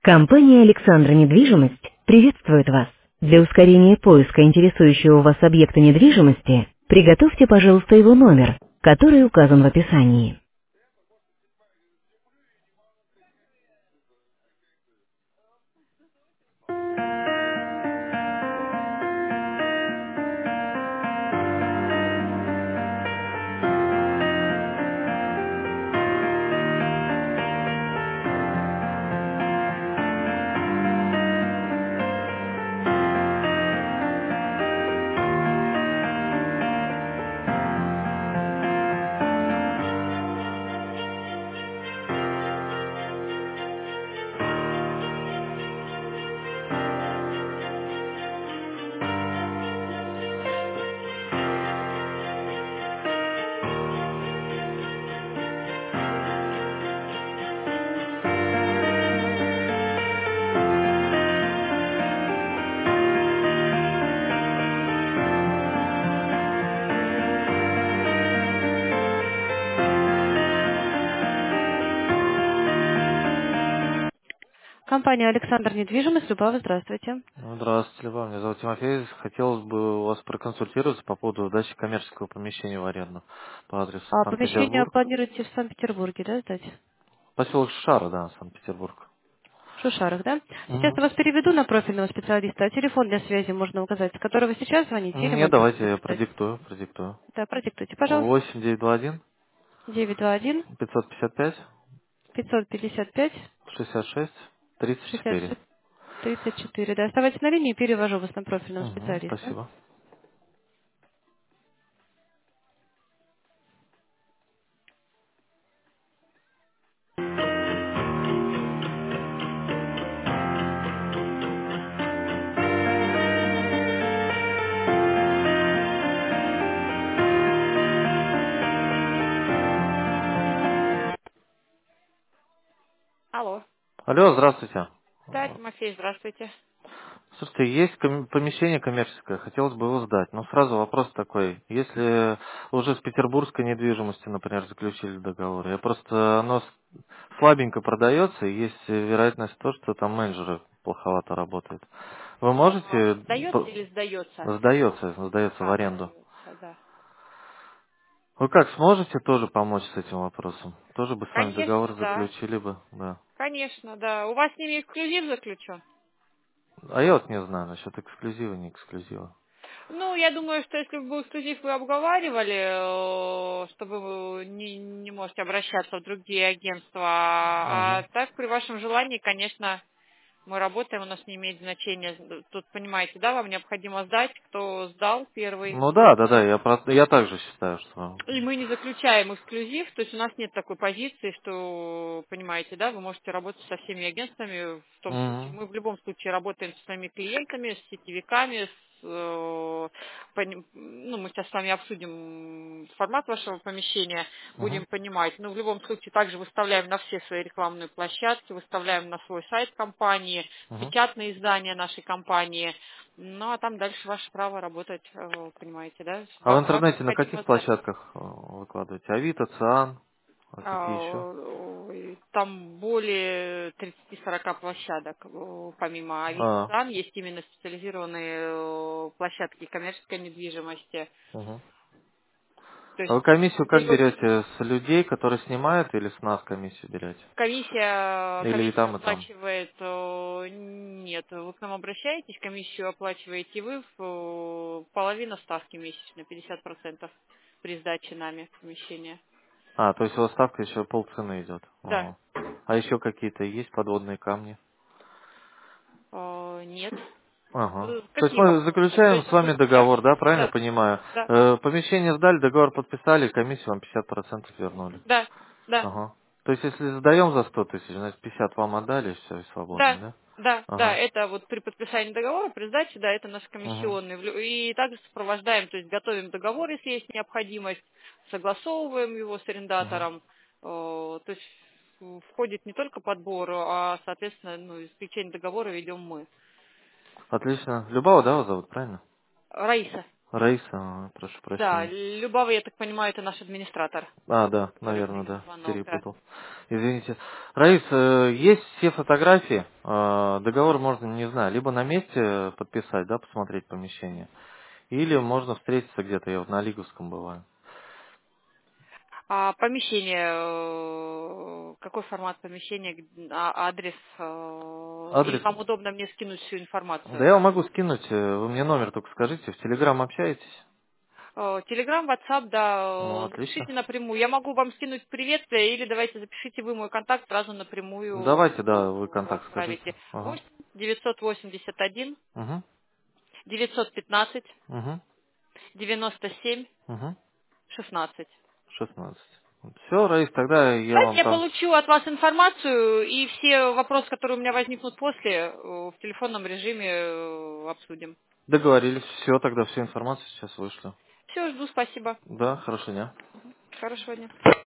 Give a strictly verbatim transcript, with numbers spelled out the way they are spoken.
Компания «Александра Недвижимость» приветствует вас. Для ускорения поиска интересующего вас объекта недвижимости, приготовьте, пожалуйста, его номер, который указан в описании. Компания «Александр Недвижимость». Любава, здравствуйте. Ну, здравствуйте, Любовь. Меня зовут Тимофей. Хотелось бы у вас проконсультироваться по поводу сдачи коммерческого помещения в аренду по адресу А помещение Санкт-Петербург. планируете в Санкт-Петербурге, да, сдать? Поселок Шара, да, Санкт-Петербург. В Шушарах, да? Сейчас Угу. я вас переведу на профильного специалиста, а телефон для связи можно указать, с которого вы сейчас звоните, или Нет, мобильный давайте я написать. продиктую, продиктую. Да, продиктуйте, пожалуйста. восемь девятьсот двадцать один девять два один пятьсот пятьдесят пять пятьсот пятьдесят пять шестьдесят шесть тридцать шестьдесят четыре. шесть тридцать четыре. Да, оставайтесь на линии, перевожу вас на профильного Угу, специалиста. спасибо. Алло. Алло, здравствуйте. Да, Тимофей, здравствуйте. Слушайте, есть ком- помещение коммерческое, хотелось бы его сдать. Но сразу вопрос такой. Если уже с петербургской недвижимостью, например, заключили договор, я просто оно с- слабенько продается, и есть вероятность то, что там менеджеры плоховато работают. Вы А, можете... сдается по- или сдается? Сдается, сдается в А, аренду. сдается, да. Вы как, сможете тоже помочь с этим вопросом? Тоже бы с вами договор Конечно, да. заключили бы, да. Конечно, да. У вас с ними эксклюзив заключен? А я вот не знаю насчет эксклюзива, не эксклюзива. Ну, я думаю, что если бы был эксклюзив, вы обговаривали, э, чтобы вы не, не можете обращаться в другие агентства. А Мгм. так, при вашем желании, конечно, мы работаем, у нас не имеет значения. Тут, понимаете, да, вам необходимо сдать, кто сдал первый. Ну да, да, да, я, про- я также считаю, что... И мы не заключаем эксклюзив, то есть у нас нет такой позиции, что, понимаете, да, вы можете работать со всеми агентствами, в том случае, Мгм. мы в любом случае работаем со своими клиентами, с сетевиками, с, э, пони- ну, мы сейчас с вами обсудим формат вашего помещения, Мгм. будем понимать, но в любом случае также выставляем на все свои рекламные площадки, выставляем на свой сайт компании, Мгм. печатные издания нашей компании, ну, а там дальше ваше право работать, э, понимаете, да? А в Вам, вам интернете на необходимо каких знать. площадках э, выкладываете? Авито, Циан, а какие А, еще? ой, там более тридцати-сорока площадок. Э, Помимо А, Авито, есть именно специализированные э, площадки коммерческой недвижимости. мгм. То А есть, вы на комиссию самом как деле, берете? С людей, которые снимают, или с нас комиссию берете? комиссия, Или и комиссию там, и там? оплачивает, э, нет, вы к нам обращаетесь, комиссию оплачиваете вы, в, э, половина ставки месячно, пятьдесят процентов при сдаче нами помещения. А, то есть у вас ставка еще полцены идет. Да, Ага. А еще какие-то есть подводные камни? э, нет. Ага. Э, То есть Какие мы вопросы? То заключаем есть, с вами допустим, я... договор, да, правильно Да, понимаю? да, Э, помещение сдали, договор подписали, комиссию вам пятьдесят процентов вернули. да, да, Ага. То есть если сдаем за сто тысяч, значит пятьдесят вам отдали, все, и свободны, да, да? да, да, Ага. это вот при подписании договора, при сдаче, да, это наш Угу. комиссионный. В лю- И также сопровождаем, то есть готовим договор, если есть необходимость, согласовываем его с Угу. арендатором. Э, То есть в- входит не только подбор, а, соответственно, ну, и заключение договора ведем мы. Отлично. Любава, да, вас зовут, правильно? Раиса. Раиса, а, прошу Да, прощения. Любава, я так понимаю, это наш администратор, А, да, который наверное, принял да, звонок, да. перепутал. Извините. Раис, э, есть все фотографии, э, договор можно, не знаю, либо на месте подписать, да, посмотреть помещение, или можно встретиться где-то, я вот на Лиговском бываю. А помещение, э, какой формат помещения, г- а- адрес, э, или Адрес? вам удобно мне скинуть всю Да информацию? я вам могу скинуть, э, вы мне номер только скажите, в Телеграм общаетесь? Телеграм, WhatsApp, Ну, да, э, отлично. запишите напрямую. Я могу вам скинуть приветствие, или давайте запишите вы мой контакт, сразу напрямую Давайте, да, вы э, контакт отправите. скажите. Ага. восемь девятьсот восемьдесят один Угу. девятьсот пятнадцать Угу. девяносто семь Угу. шестнадцать. шестнадцать. Все, Раис, тогда я Давайте вам я там... получу от вас информацию, и все вопросы, которые у меня возникнут после, э, в телефонном режиме э, обсудим. Договорились. Все, тогда всю информацию сейчас вышлю. Все, жду, спасибо. Да, хорошего дня. Хорошего дня.